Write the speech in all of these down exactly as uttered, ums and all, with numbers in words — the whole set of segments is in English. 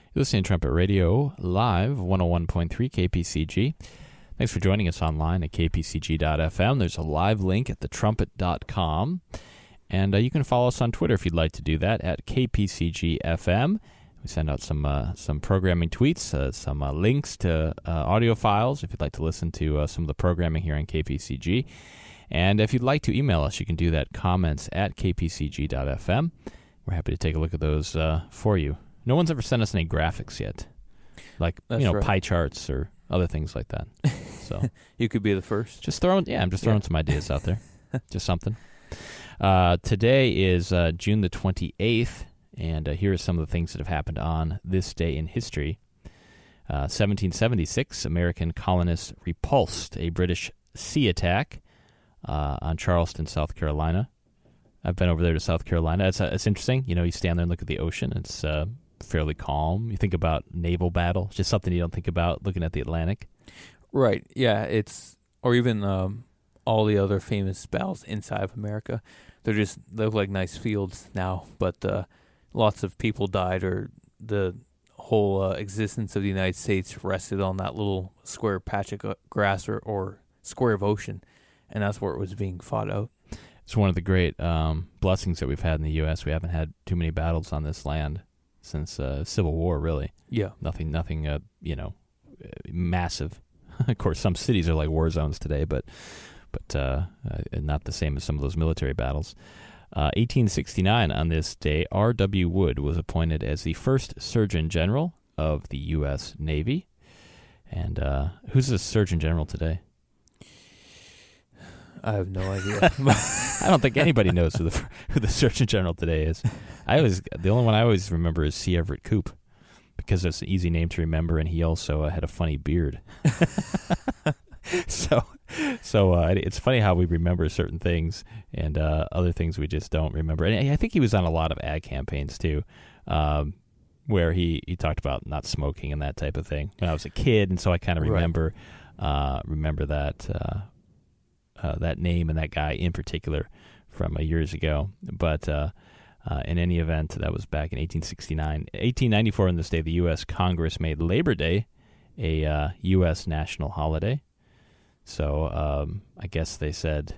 You're listening to Trumpet Radio live, one oh one point three K P C G. Thanks for joining us online at k p c g dot f m. There's a live link at the trumpet dot com. And uh, you can follow us on Twitter if you'd like to do that, at K P C G F M. We send out some uh, some programming tweets, uh, some uh, links to uh, audio files if you'd like to listen to uh, some of the programming here on K P C G. And if you'd like to email us, you can do that, comments at k p c g dot f m. We're happy to take a look at those uh, for you. No one's ever sent us any graphics yet, like That's you know right. pie charts or other things like that. So You could be the first. just throwing, yeah, I'm just throwing Yeah. some ideas out there, just something. Uh, today is uh, June the twenty-eighth, and uh, here are some of the things that have happened on this day in history. Uh, seventeen seventy-six, American colonists repulsed a British sea attack uh, on Charleston, South Carolina. I've been over there to South Carolina. It's, uh, it's interesting. You know, you stand there and look at the ocean. It's uh, fairly calm. You think about naval battle. It's just something you don't think about looking at the Atlantic. Right. Yeah. It's or even um, all the other famous battles inside of America. They're just they look like nice fields now, but uh, lots of people died, or the whole uh, existence of the United States rested on that little square patch of gu- grass or, or square of ocean, and that's where it was being fought out. It's one of the great um, blessings that we've had in the U S. We haven't had too many battles on this land since uh, Civil War, really. Yeah. Nothing, nothing, uh, you know, uh, massive. Of course, some cities are like war zones today, but but uh, uh, not the same as some of those military battles. Uh, eighteen sixty-nine, on this day, R W Wood was appointed as the first Surgeon General of the U S. Navy. And uh, who's the Surgeon General today? I have no idea. I don't think anybody knows who the who the Surgeon General today is. I always the only one I always remember is C. Everett Koop, because it's an easy name to remember, and he also uh, had a funny beard. so, so uh, it's funny how we remember certain things, and uh, other things we just don't remember. And I think he was on a lot of ad campaigns too, um, where he, he talked about not smoking and that type of thing when I was a kid, and so I kind of Right. remember uh, remember that. Uh, Uh, that name and that guy in particular from uh, years ago. But uh, uh, in any event, that was back in eighteen sixty-nine. eighteen ninety-four, on this day, the U S. Congress made Labor Day a uh, U S national holiday. So um, I guess they said,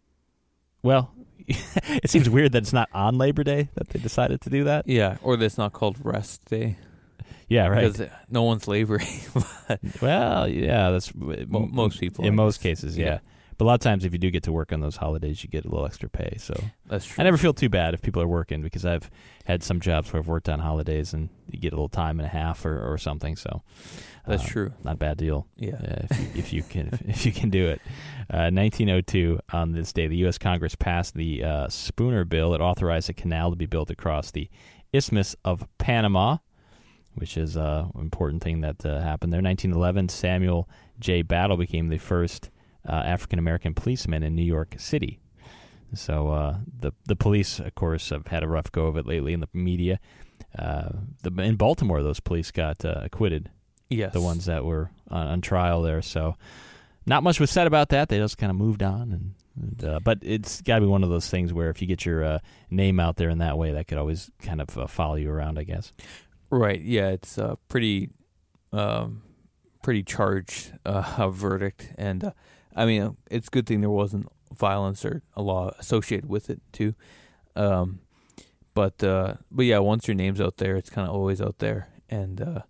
well, it seems weird that it's not on Labor Day that they decided to do that. Yeah, or that's not called Rest Day. Yeah, right. Because no one's laboring. But Well, yeah, that's Mo- most people, in I most guess. cases, yeah. Yeah. But a lot of times, if you do get to work on those holidays, you get a little extra pay. So that's true. I never feel too bad if people are working, because I've had some jobs where I've worked on holidays and you get a little time and a half or, or something. So That's uh, true. Not a bad deal. Yeah. uh, if, you, if you can, if, if you can do it. Uh, nineteen oh two, on this day, the U S. Congress passed the uh, Spooner Bill. It authorized a canal to be built across the Isthmus of Panama, which is uh, an important thing that uh, happened there. nineteen eleven, Samuel J. Battle became the first Uh, African-American policeman in New York City. So uh, the the police, of course, have had a rough go of it lately in the media. Uh, the, in Baltimore, those police got uh, acquitted, Yes. the ones that were on, on trial there. So not much was said about that. They just kind of moved on. And, and uh, But it's got to be one of those things where if you get your uh, name out there in that way, that could always kind of uh, follow you around, I guess. Right. Yeah, it's a pretty, um, pretty charged uh, verdict, and uh, I mean, it's a good thing there wasn't violence or a law associated with it too. Um, but uh, but yeah, once your name's out there, it's kind of always out there, and uh,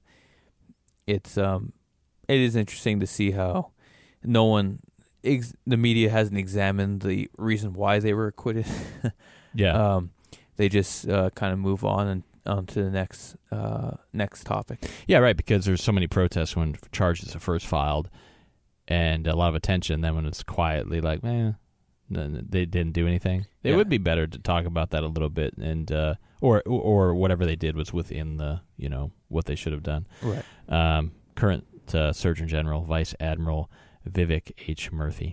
it's um, it is interesting to see how no one, ex- the media hasn't examined the reason why they were acquitted. Yeah. Um, they just uh, kind of move on and on to the next uh, next topic. Yeah, right, because there's so many protests when charges are first filed, and a lot of attention. Then when it's quietly like, man, they didn't do anything. It Yeah. would be better to talk about that a little bit, and uh, or or whatever they did was within the, you know, what they should have done. Right. Um, current uh, Surgeon General, Vice Admiral Vivek H. Murthy.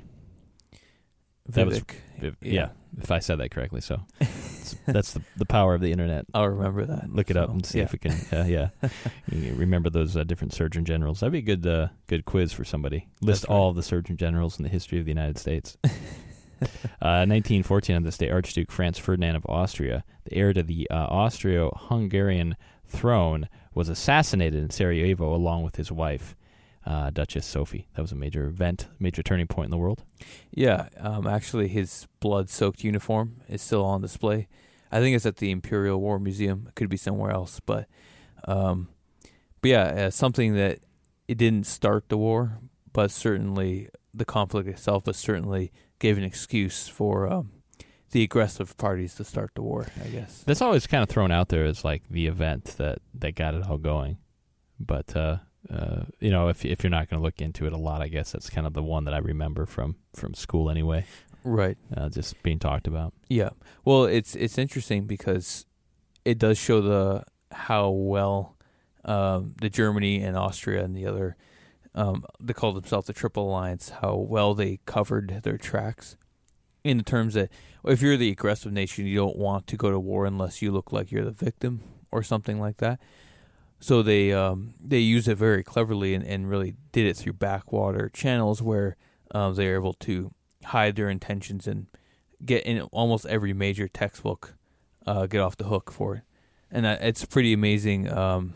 That was Vivek. Viv- yeah. yeah. if I said that correctly. So that's the the power of the internet. I'll remember that. Look it up So, and see yeah. if we can. Uh, yeah, You remember those uh, different Surgeon Generals. That'd be a good uh, good quiz for somebody. List That's right. all of the Surgeon Generals in the history of the United States. uh, nineteen fourteen, on this day, Archduke Franz Ferdinand of Austria, the heir to the uh, Austro-Hungarian throne, was assassinated in Sarajevo along with his wife, uh, Duchess Sophie. That was a major event, major turning point in the world. Yeah, um, actually, his blood-soaked uniform is still on display. I think it's at the Imperial War Museum. It could be somewhere else, but, um, but yeah, uh, something that it didn't start the war, but certainly the conflict itself, but certainly gave an excuse for um, the aggressive parties to start the war, I guess. That's always kind of thrown out there as like the event that, that got it all going. But, uh, uh, you know, if if you're not going to look into it a lot, I guess that's kind of the one that I remember from, from school anyway. Right. Uh, just being talked about. Yeah. Well, it's it's interesting because it does show the how well um, the Germany and Austria and the other, um, they call themselves the Triple Alliance, how well they covered their tracks in the terms that if you're the aggressive nation, you don't want to go to war unless you look like you're the victim or something like that. So they um, they use it very cleverly and, and really did it through backwater channels where um, they're able to hide their intentions and get in almost every major textbook, uh, get off the hook for it. And uh, it's a pretty amazing um,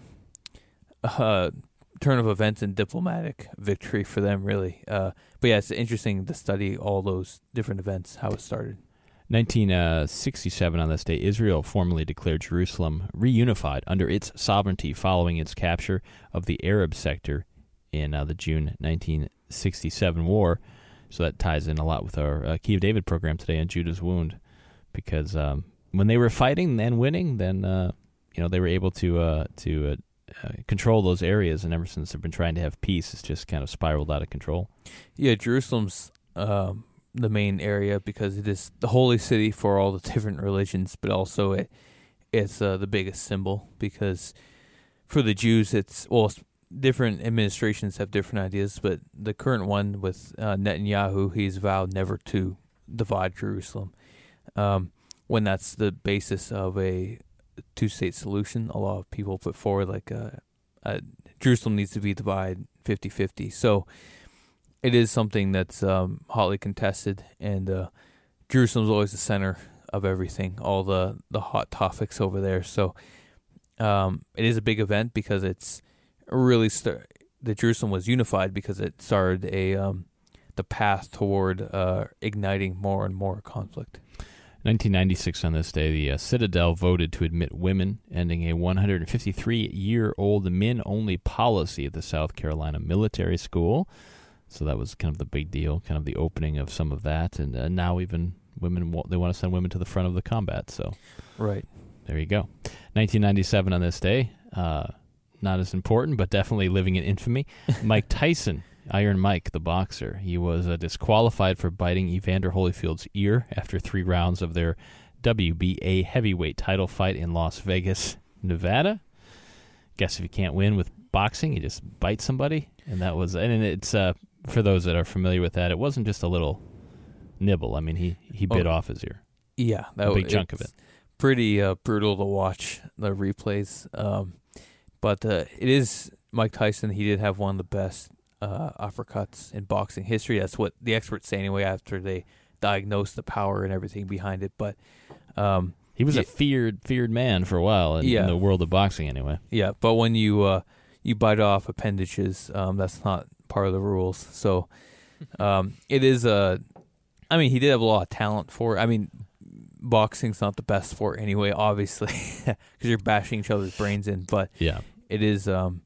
uh, turn of events and diplomatic victory for them, really. Uh, but yeah, it's interesting to study all those different events, how it started. nineteen sixty-seven, on this day, Israel formally declared Jerusalem reunified under its sovereignty following its capture of the Arab sector in uh, the June nineteen sixty-seven war. So that ties in a lot with our uh, Key of David program today on Judah's Wound, because um, when they were fighting and winning, then uh, you know they were able to uh, to uh, uh, control those areas, and ever since they've been trying to have peace, it's just kind of spiraled out of control. Yeah, Jerusalem's um, the main area because it is the holy city for all the different religions, but also it it's uh, the biggest symbol because for the Jews, it's well. Different administrations have different ideas, but the current one with uh, Netanyahu, he's vowed never to divide Jerusalem. Um, when that's the basis of a two-state solution, a lot of people put forward like uh, uh, Jerusalem needs to be divided fifty-fifty. So it is something that's um, hotly contested, and uh, Jerusalem's always the center of everything, all the, the hot topics over there. So um, it is a big event because it's really start, the Jerusalem was unified because it started a um, the path toward uh, igniting more and more conflict. nineteen ninety-six, on this day, the uh, Citadel voted to admit women, ending a one hundred fifty-three year old men-only policy at the South Carolina Military School. So that was kind of the big deal, kind of the opening of some of that, and uh, now even women they want to send women to the front of the combat. So, right there you go. nineteen ninety-seven, on this day. Uh, Not as important, but definitely living in infamy. Mike Tyson, Iron Mike, the boxer, he was uh, disqualified for biting Evander Holyfield's ear after three rounds of their W B A heavyweight title fight in Las Vegas, Nevada. Guess if you can't win with boxing, you just bite somebody, and that was. And it's uh, for those that are familiar with that, it wasn't just a little nibble. I mean, he he bit oh, off his ear. Yeah, that a big chunk of it. Pretty uh, brutal to watch the replays. Um, But uh, it is Mike Tyson. He did have one of the best uh, uppercuts in boxing history. That's what the experts say anyway after they diagnosed the power and everything behind it. But um, he was it, a feared feared man for a while in, yeah. in the world of boxing anyway. Yeah, but when you uh, you bite off appendages, um, that's not part of the rules. So um, it is a. I mean, he did have a lot of talent for it. I mean, boxing's not the best sport anyway, obviously, because you're bashing each other's brains in. But yeah. it is um,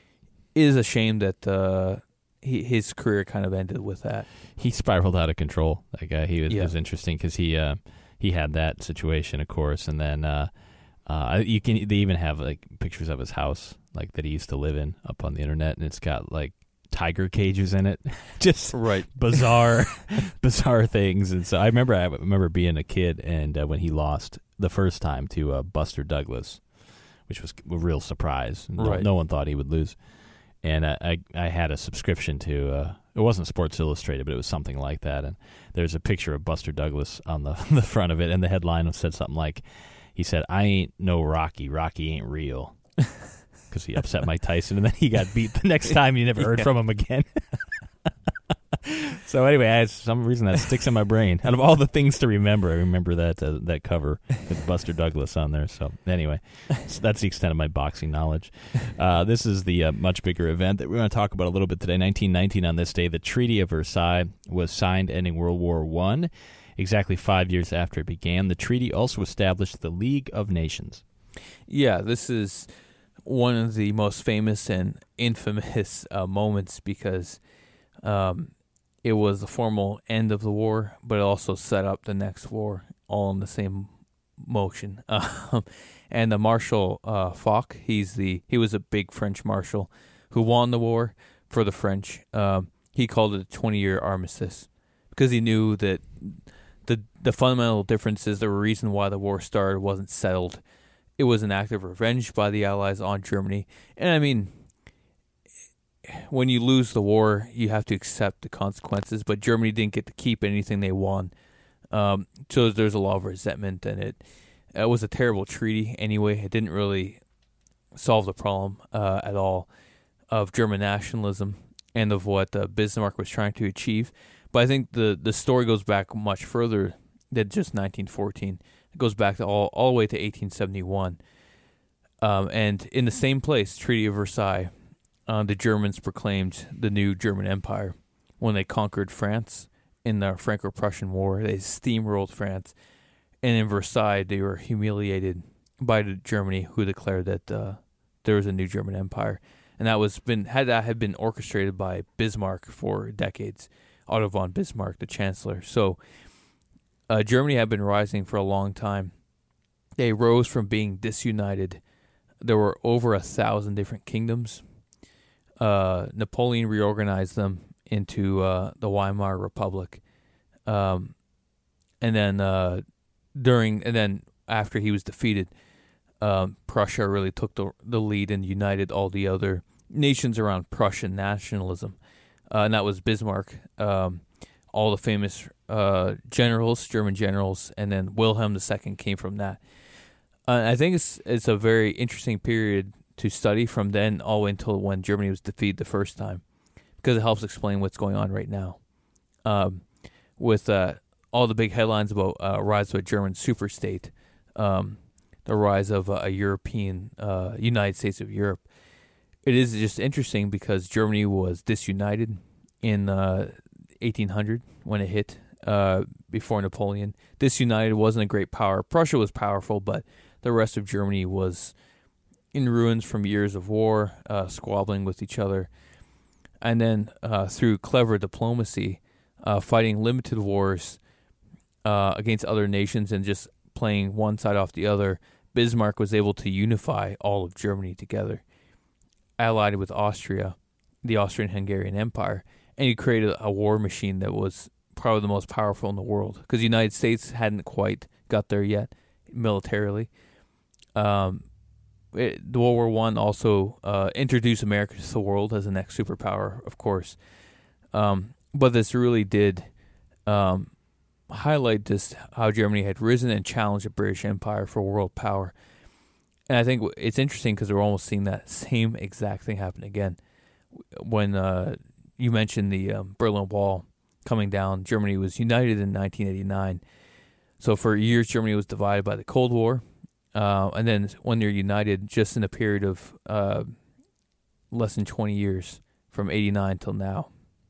it is a shame that uh, he, his career kind of ended with that. He spiraled out of control. That guy. He was, yeah. it was interesting because he uh, he had that situation, of course, and then uh, uh, you can they even have like pictures of his house, like that he used to live in, up on the internet, and it's got like tiger cages in it, just right. bizarre, bizarre things. And so I remember, I remember being a kid, and uh, when he lost the first time to uh, Buster Douglas, which was a real surprise. No, right. no one thought he would lose, and uh, I I had a subscription to. Uh, it wasn't Sports Illustrated, but it was something like that. And there's a picture of Buster Douglas on the the front of it, and the headline said something like, "He said, I ain't no Rocky. Rocky ain't real." Because he upset Mike Tyson, and then he got beat the next time. You never heard yeah. from him again. So anyway, I, for some reason that sticks in my brain. Out of all the things to remember, I remember that uh, that cover with Buster Douglas on there. So anyway, so that's the extent of my boxing knowledge. Uh, this is the uh, much bigger event that we're going to talk about a little bit today. nineteen nineteen, on this day, the Treaty of Versailles was signed, ending World War One. Exactly five years after it began. The treaty also established the League of Nations. Yeah, this is one of the most famous and infamous uh, moments because um, it was the formal end of the war, but it also set up the next war all in the same motion. Um, and the Marshal uh, Foch, he's the he was a big French marshal who won the war for the French. Um, he called it a twenty-year armistice because he knew that the the fundamental differences, the reason why the war started, wasn't settled. It was an act of revenge by the Allies on Germany. And I mean, when you lose the war, you have to accept the consequences. But Germany didn't get to keep anything they won. Um, so there's a lot of resentment, and it, it was a terrible treaty anyway. It didn't really solve the problem uh, at all of German nationalism and of what uh, Bismarck was trying to achieve. But I think the, the story goes back much further than just nineteen fourteen. It goes back to all, all the way to eighteen seventy-one. Um, and in the same place, Treaty of Versailles, uh, the Germans proclaimed the new German Empire when they conquered France in the Franco-Prussian War. They steamrolled France. And in Versailles, they were humiliated by Germany, who declared that uh, there was a new German Empire. And that was been had that had been orchestrated by Bismarck for decades. Otto von Bismarck, the Chancellor. So uh, Germany had been rising for a long time. They rose from being disunited. There were over a thousand different kingdoms. Uh, Napoleon reorganized them into uh, the Weimar Republic, um, and then uh, during and then after he was defeated, um, Prussia really took the the lead and united all the other nations around Prussian nationalism. Uh, and that was Bismarck, um, all the famous uh, generals, German generals, and then Wilhelm the Second came from that. Uh, I think it's it's a very interesting period to study from then all the way until when Germany was defeated the first time, because it helps explain what's going on right now. Um, with uh, all the big headlines about uh, rise of a German superstate, um, the rise of uh, a European, uh, United States of Europe. It is just interesting because Germany was disunited in uh, eighteen hundred when it hit uh, before Napoleon. Disunited, wasn't a great power. Prussia was powerful, but the rest of Germany was in ruins from years of war, uh, squabbling with each other. And then uh, through clever diplomacy, uh, fighting limited wars uh, against other nations and just playing one side off the other, Bismarck was able to unify all of Germany together, allied with Austria, the Austrian-Hungarian Empire, and he created a war machine that was probably the most powerful in the world because the United States hadn't quite got there yet militarily. Um, it, the World War One also uh, introduced America to the world as the next superpower, of course. Um, but this really did um, highlight just how Germany had risen and challenged the British Empire for world power. And I think it's interesting because we're almost seeing that same exact thing happen again. When uh, you mentioned the um, Berlin Wall coming down, Germany was united in nineteen eighty-nine. So for years, Germany was divided by the Cold War. Uh, and then when they're united, just in a period of uh, less than twenty years, from eighty-nine till now,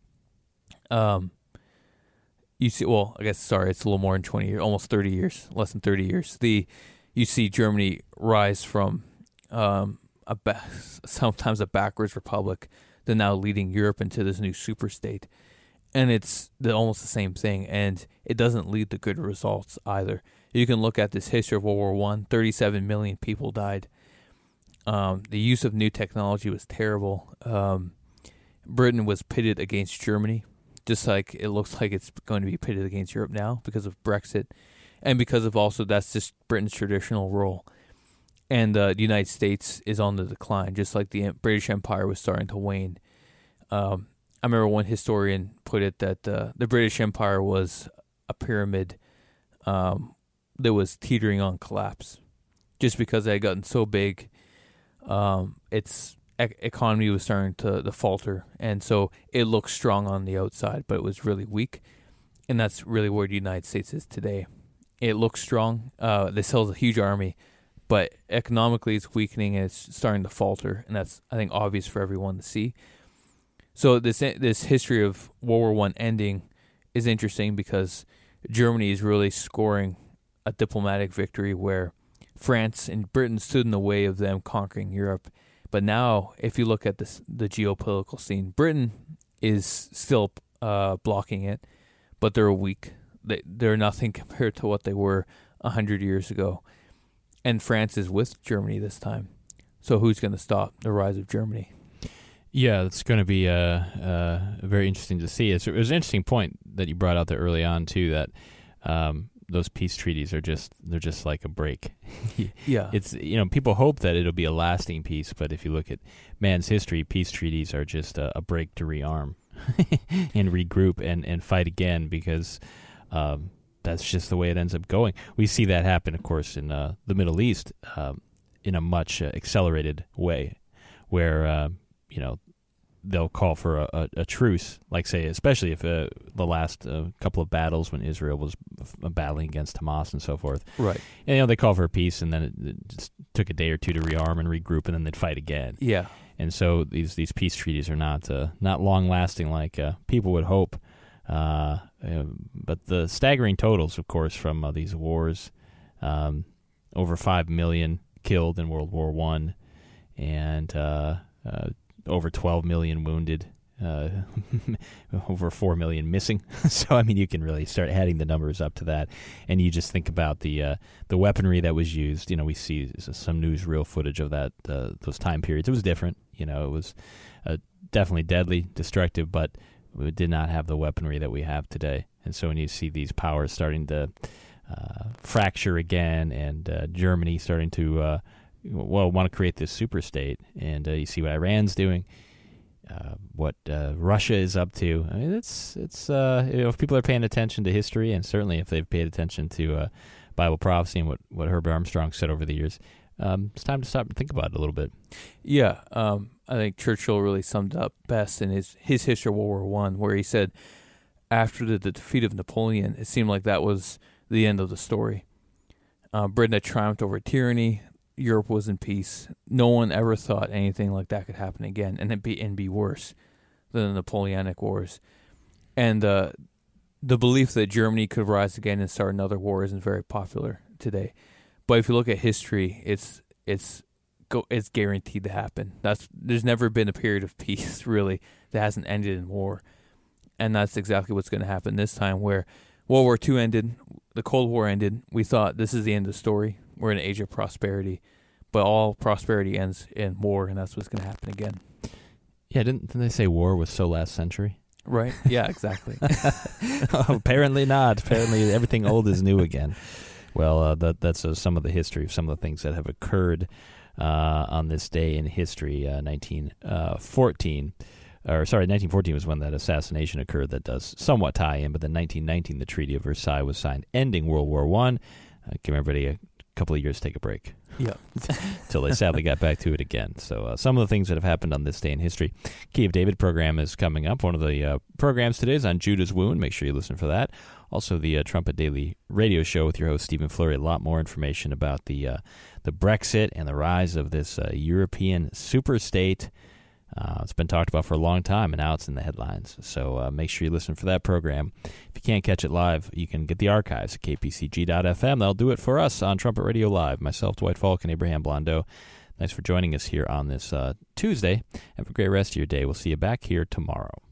um, you see, well, I guess, sorry, it's a little more than twenty years, almost thirty years, less than thirty years. The You see Germany rise from um, a ba- sometimes a backwards republic to now leading Europe into this new superstate. And it's the, almost the same thing, and it doesn't lead to good results either. You can look at this history of World War One. thirty-seven million people died. Um, the use of new technology was terrible. Um, Britain was pitted against Germany, just like it looks like it's going to be pitted against Europe now because of Brexit. And because of also that's just Britain's traditional role. And uh, the United States is on the decline, just like the British Empire was starting to wane. Um, I remember one historian put it that uh, the British Empire was a pyramid um, that was teetering on collapse. Just because it had gotten so big, um, its ec- economy was starting to, to falter, and so it looked strong on the outside, but it was really weak, and that's really where the United States is today. It looks strong. Uh, they still have a huge army, but economically it's weakening and it's starting to falter, and that's, I think, obvious for everyone to see. So this this history of World War One ending is interesting because Germany is really scoring a diplomatic victory where France and Britain stood in the way of them conquering Europe. But now, if you look at this, the geopolitical scene, Britain is still uh, blocking it, but they're weak. They, they're nothing compared to what they were one hundred years ago. And France is with Germany this time. So who's going to stop the rise of Germany? Yeah, it's going to be uh, uh, very interesting to see. It's, it was an interesting point that you brought out there early on, too, that um, those peace treaties are just, they're just like a break. Yeah. It's, you know, people hope that it'll be a lasting peace, but if you look at man's history, peace treaties are just a, a break to rearm and regroup and, and fight again because um, that's just the way it ends up going. We see that happen, of course, in uh, the Middle East um, in a much uh, accelerated way where, uh, you know, they'll call for a, a, a truce, like, say, especially if uh, the last uh, couple of battles when Israel was f- battling against Hamas and so forth. Right. And, you know, they call for a peace, and then it, it just took a day or two to rearm and regroup, and then they'd fight again. Yeah. And so these these peace treaties are not uh, not long-lasting like uh, people would hope. Uh, uh, but the staggering totals, of course, from uh, these wars, um, over five million killed in World War One, and uh, uh, over twelve million wounded, uh, over four million missing. So, I mean, you can really start adding the numbers up to that. And you just think about the uh, the weaponry that was used. You know, we see some newsreel footage of that, uh, those time periods. It was different. You know, it was uh, definitely deadly, destructive, but we did not have the weaponry that we have today. And so when you see these powers starting to uh, fracture again and uh, Germany starting to... Uh, well, want to create this super state, and uh, you see what Iran's doing, uh, what uh, Russia is up to. I mean, it's it's uh, you know, if people are paying attention to history, and certainly if they've paid attention to uh, Bible prophecy and what, what Herbert Armstrong said over the years, um, it's time to stop and think about it a little bit. Yeah, um, I think Churchill really summed it up best in his, his history of World War One, where he said after the, the defeat of Napoleon, it seemed like that was the end of the story. Uh, Britain had triumphed over tyranny. Europe was in peace. No one ever thought anything like that could happen again, and it be and be worse than the Napoleonic Wars. And uh, the belief that Germany could rise again and start another war isn't very popular today. But if you look at history, it's it's go it's guaranteed to happen. That's there's never been a period of peace really that hasn't ended in war, and that's exactly what's going to happen this time. Where World War Two ended, the Cold War ended. We thought this is the end of the story. We're in an age of prosperity, but all prosperity ends in war, and that's what's going to happen again. Yeah, didn't, didn't they say war was so last century? Right. Yeah, exactly. Apparently not. Apparently everything old is new again. Well, uh, that, that's uh, some of the history of some of the things that have occurred uh, on this day in history, uh, nineteen fourteen. Or sorry, nineteen fourteen was when that assassination occurred that does somewhat tie in, but then nineteen nineteen, the Treaty of Versailles was signed, ending World War One. Uh, give everybody a couple of years to take a break. Yeah. Until they sadly got back to it again. So uh, some of the things that have happened on this day in history. Key of David program is coming up. One of the uh, programs today is on Judah's Wound. Make sure you listen for that. Also, the uh, Trumpet Daily radio show with your host, Stephen Fleury. A lot more information about the uh, the Brexit and the rise of this uh, European superstate. Uh, it's been talked about for a long time, and now it's in the headlines. So uh, make sure you listen for that program. If you can't catch it live, you can get the archives at k p c g dot f m. That'll do it for us on Trumpet Radio Live. Myself, Dwight Falk, and Abraham Blondeau. Thanks for joining us here on this uh, Tuesday. Have a great rest of your day. We'll see you back here tomorrow.